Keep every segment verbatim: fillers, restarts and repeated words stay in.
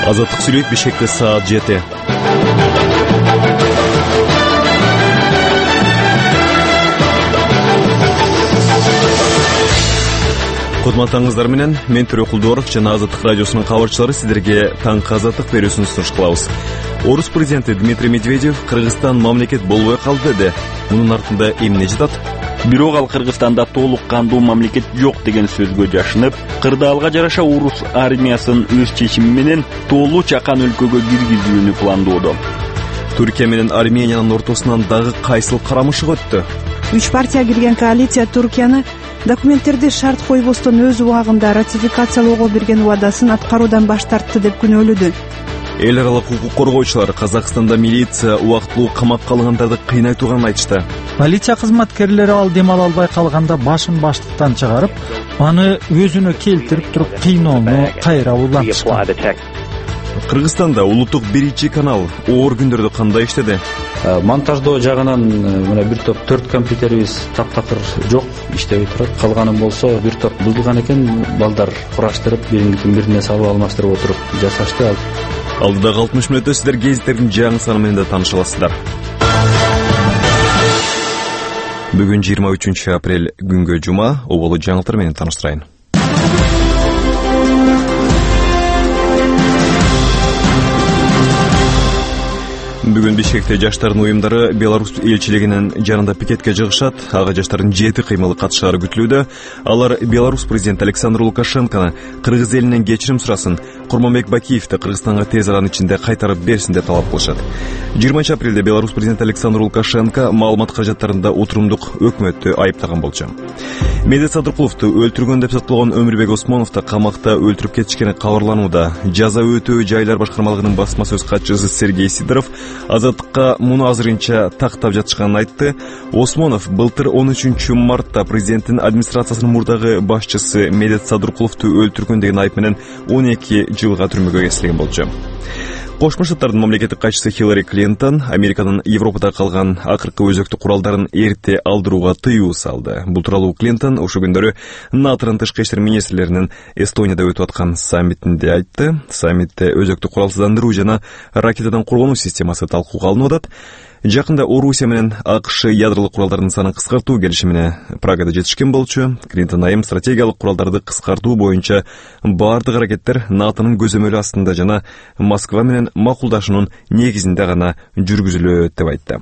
Азаттык сүйлөйт Бишкекте саат жети. Кудматтарыңыздар менен мен Төрө Кулдуоров жана Азаттык радиосунун кабарчылары сиздерге таңкы азаттык берүүсүн сунуш кылабыз. Орус президенти Дмитрий Медведев Кыргызстан мамлекет болбой калды деди. Мунун артында эмне жатат? Бирок ал Кыргызстанда толук кандуу мамлекет жок деген сөзгө жашынып, кырдаалга жараша орус армиясын өз чечими менен толуу чакан өлкөгө киргизүүнү пландоодо. Түркия менен Армениянын ортосунан дагы кайсыл карамышык өттү? Үч партия кирген коалиция Түркияны документтерди шарт койбостон өз убагында ратификациялоого берген убадасын аткаруудан баш тартты деп күнөөлөдү. Эл аралык укук коргоочулар Казакстанда милиция убактылуу камакка алгандарды кыйнай турганын айтышты. Полиция кызматкерлери ал дем ала албай калганда башын баштыктан чыгарып, аны өзүнө келтирип туруп кыйноону кайра улантышкан. Кыргызстанда улуттук биринчи канал оор күндөрдө кандай иштеди? Монтаждоо жагынан мына бир топ төрт компьютерибиз таптакыр жок, иштебей турат. Калганын болсо бир топ булдуган экен, балдар кураштырып, бириңдин бирине салып алмаштырып отуруп жасашты. Алдыдагы алтымыш мүнөттө сиздер гезиттердин жаңы саны менен да тааныша аласыздар. Бүгүн жыйырма үчүнчү апрель күнгө жума, оболу жаңылыктар менен тааныштырайын. Бүгүн Бишкекте жаштардын уюмдары Беларусь элчилигинин жанында пикетке жыгышат. Ага жаштардын жети кыймылы катышары күтүлүүдө. Алар Беларусь президенти Александр Лукашенкону Кыргыз элинен кечирим сурасын, Курманбек Бакиевди Кыргызстанга тез аранын ичинде кайтарып берсин деп талап кылышат. жыйырманчы апрелде Беларусь президенти Александр Лукашенко маалымат каражаттарында отурумдук өкмөттү айыптаган болчу. Медет Садыркуловду өлтүргөн деп соттолгон Өмүрбек Осмоновду камакта өлтүрүп кетишкени кабарланууда. Жаза өтөө жайлар башкармалыгынын басма сөз катчысы Сергей Сидоров Азаттыкка муну азырынча тактап жатышканын айтты. Осмонов былтыр он үчүнчү мартта президенттин администрациясынын мурдагы башчысы Медет Садыркуловду өлтүргөн деген айып менен он эки жылга түрмөгө кесилген болчу. Кошмо Штаттардын мамлекеттик катчысы Хиллари Клинтон Американын Европада калган акыркы өзөктүк куралдарын эрте алдырууга тыюу салды. Бул тууралуу Клинтон ошо күндөрү НАТОнун тышкы иштер министрлеринин Эстонияда өтүп аткан саммитинде айтты. Саммитте өзөктүк куралсыздандыруу жана ракетадан коргонуу системасы талкууга алынып атат. Жакында Орусия менен АКШ ядролук куралдардын санын кыскартуу келишимине Прагада жетишкен болчу. Клинтон айым стратегиялык куралдарды кыскартуу боюнча бардык аракеттер НАТОнун көзөмөлү астында жана Москва менен макулдашуунун негизинде гана жүргүзүлөт деп айтты.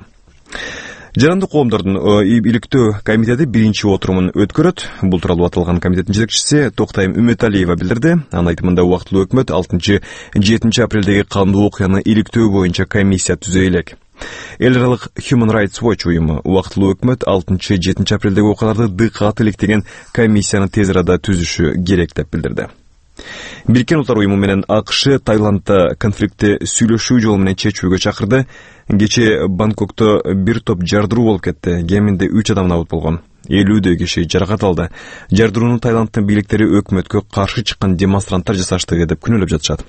Жарандык коомдордун иликтөө комитети биринчи отурумун өткөрөт. Бул тууралуу аталган комитеттин жетекчиси Токтайым Үмөталиева билдирди. Анын айтымында убактылуу өкмөт алтынчы жетинчи апрелдеги кандуу окуяны иликтөө боюнча комиссия түзө элек. Эл аралык Human Rights Watch уюму убактылуу өкмөт алтынчы жетинчи апрелдеги окуяларды дыкат иликтеген комиссияны тез арада түзүшү керек деп билдирди. Бириккен Улуттар уюму менен АКШ Таиландда конфликтти сүйлөшүү жолу менен чечүүгө чакырды. Кечээ Бангкокто бир топ жардыруу болуп кетти. Кеминде үч адам набыт болгон. элүүдөй киши жаракат алды. Жардырууну Таиланддын бийликтери өкмөткө каршы чыккан демонстранттар жасашты деп күнөөлөп жатышат.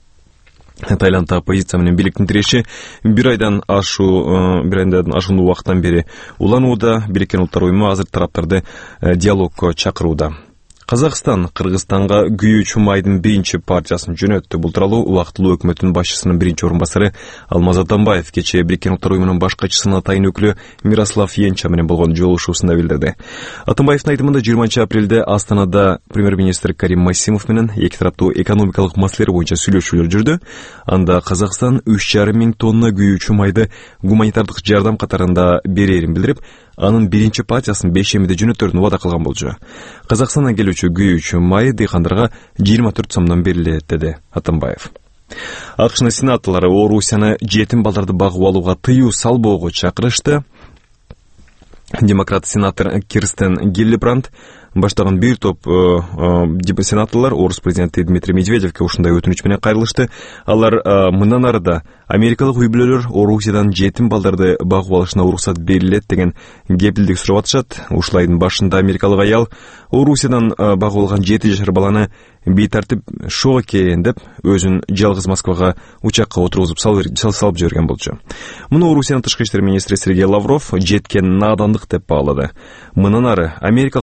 Таиландда оппозиция менен бийликтин тиреши бир айдан ашуу бир айдан ашуун убакыттан бери уланууда. Бириккен Улуттар уюму азыр тараптарды диалогко чакырууда. Казакстан Кыргызстанга күйүүчү майдын биринчи партиясын жөнөттү. Бул тууралуу убактылуу өкмөттүн башчысынын биринчи орун басары Алмаз Атамбаев кечээ Бириккен Улуттар уюмунун баш катчысына тайын өкүлү Мирослав Енча менен болгон жолугушуусунда билдирди. Атамбаевдин айтымында жыйырманчы апрелде Астанада премьер-министр Карим Массимов менен эки тараптуу экономикалык маселелер боюнча сүйлөшүүлөр жүрдү. Анда Казакстан үч жарым миң тонна күйүүчү майды гуманитардык жардам катарында берерин билдирип, анын биринчи партиясын бешемиде жөнөттөрүн убада кылган болчу. Казакстандан келүүчү күйүүчү май дыйкандарга жыйырма төрт сомдон берилет, деди Атамбаев. АКШнын сенаторлору Орусияны жетим балдарды багып алууга тыюу салбоого чакырышты. Демократ сенатор Кирстен Гиллибранд баштаган бир топ сенаторлор орус президенти Дмитрий Медведевке ушундай өтүнүч менен кайрылышты. Алар мындан арыда америкалык үй-бүлөлөр Орусиядан жетим балдарды багып алышына уруксат берилет деген кепилдик сурап атышат. Ушул айдын башында америкалык аял Орусиядан багып алган жети жашар баланы бейтартип шок экен деп өзүн жалгыз Москвага учакка отургузуп салып жиберген болчу. Муну Орусиянын тышкы иштер министри Сергей Лавров жеткен надандык деп баалады. Мындан ары Америка